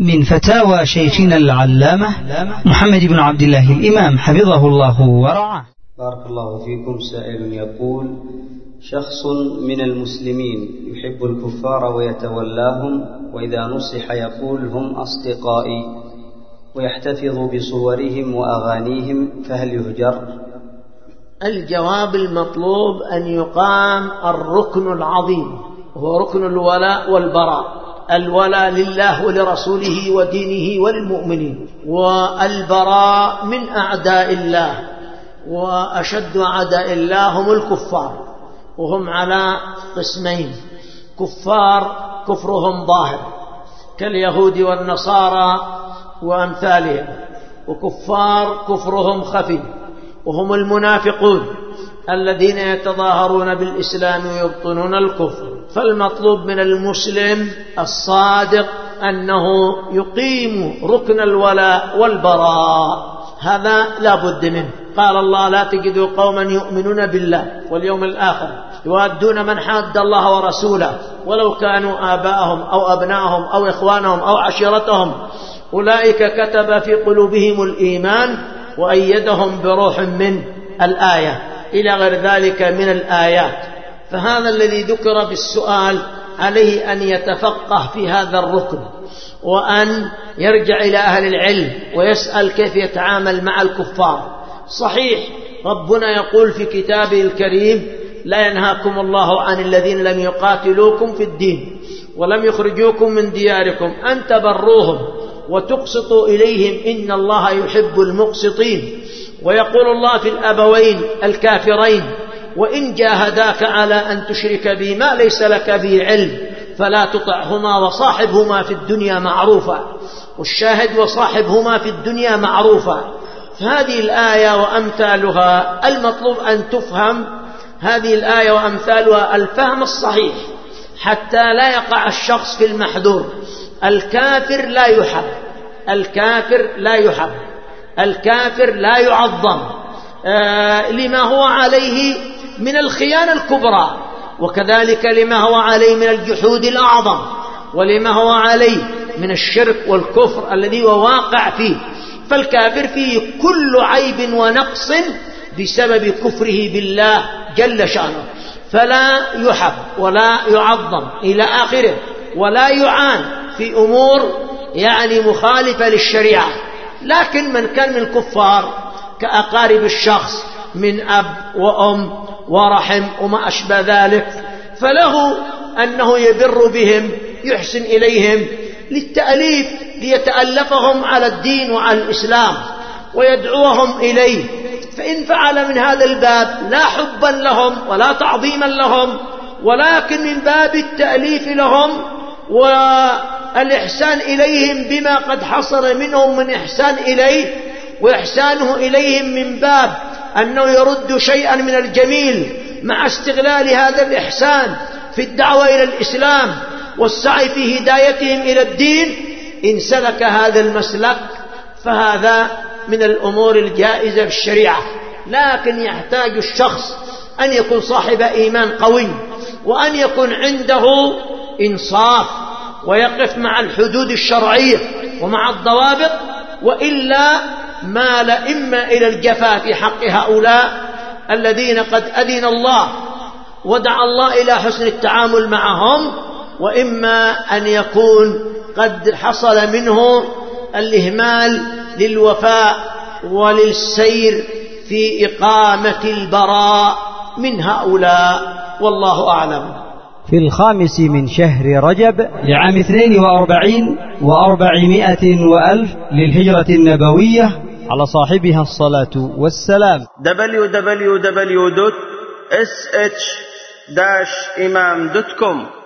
من فتاوى شيخنا العلامة محمد بن عبد الله الإمام حفظه الله ورعاه. بارك الله فيكم. سائل يقول: شخص من المسلمين يحب الكفار ويتولاهم، وإذا نصح يقول هم أصدقائي، ويحتفظ بصورهم وأغانيهم، فهل يهجر؟ الجواب: المطلوب أن يقام الركن العظيم، هو ركن الولاء والبراء. الولاء لله ولرسوله ودينه وللمؤمنين، والبراء من أعداء الله، وأشد أعداء الله هم الكفار، وهم على قسمين: كفار كفرهم ظاهر كاليهود والنصارى وأمثالهم، وكفار كفرهم خفي وهم المنافقون الذين يتظاهرون بالإسلام ويبطنون الكفر. فالمطلوب من المسلم الصادق أنه يقيم ركن الولاء والبراء، هذا لا بد منه. قال الله: لا تجدوا قوما يؤمنون بالله واليوم الآخر يوادون من حاد الله ورسوله ولو كانوا آباءهم أو أبناءهم أو إخوانهم أو عشيرتهم أولئك كتب في قلوبهم الإيمان وأيدهم بروح من الآية إلى غير ذلك من الآيات. فهذا الذي ذكر بالسؤال عليه أن يتفقه في هذا الركن، وأن يرجع إلى أهل العلم ويسأل كيف يتعامل مع الكفار. صحيح ربنا يقول في كتابه الكريم: لا ينهاكم الله عن الذين لم يقاتلوكم في الدين ولم يخرجوكم من دياركم أن تبروهم وتقسطوا إليهم إن الله يحب المقسطين. ويقول الله في الأبوين الكافرين: وإن جاهداك على أن تشرك بي ما ليس لك به علم فلا تطعهما وصاحبهما في الدنيا معروفا. والشاهد: وصاحبهما في الدنيا معروفا. فهذه الآية وأمثالها المطلوب أن تفهم هذه الآية وأمثالها الفهم الصحيح حتى لا يقع الشخص في المحذور. الكافر لا يحب، الكافر لا يحب، الكافر لا يعظم لما هو عليه من الخيانة الكبرى، وكذلك لما هو عليه من الجحود الأعظم، ولما هو عليه من الشرك والكفر الذي هو واقع فيه. فالكافر فيه كل عيب ونقص بسبب كفره بالله جل شأنه، فلا يحب ولا يعظم إلى آخره، ولا يعان في أمور مخالفة للشريعة. لكن من كان من الكفار كأقارب الشخص من أب وأم ورحم وما أشبه ذلك، فله أنه يبر بهم، يحسن إليهم للتأليف، ليتألفهم على الدين وعلى الإسلام ويدعوهم إليه. فإن فعل من هذا الباب لا حبا لهم ولا تعظيما لهم، ولكن من باب التأليف لهم والإحسان إليهم بما قد حصل منهم من إحسان إليه، وإحسانه إليهم من باب أنه يرد شيئا من الجميل مع استغلال هذا الإحسان في الدعوة إلى الإسلام والسعي في هدايتهم إلى الدين. إن سلك هذا المسلك فهذا من الأمور الجائزة في الشريعة. لكن يحتاج الشخص أن يكون صاحب إيمان قوي، وأن يكون عنده إنصاف، ويقف مع الحدود الشرعية ومع الضوابط، وإلا مال إما إلى الجفاء في حق هؤلاء الذين قد أذن الله ودعا الله إلى حسن التعامل معهم، وإما أن يكون قد حصل منه الإهمال للوفاء وللسير في إقامة البراء من هؤلاء، والله أعلم. في 5 من شهر رجب لعام 42 و400 وألف للهجرة النبوية على صاحبها الصلاة والسلام. www.sh-imam.com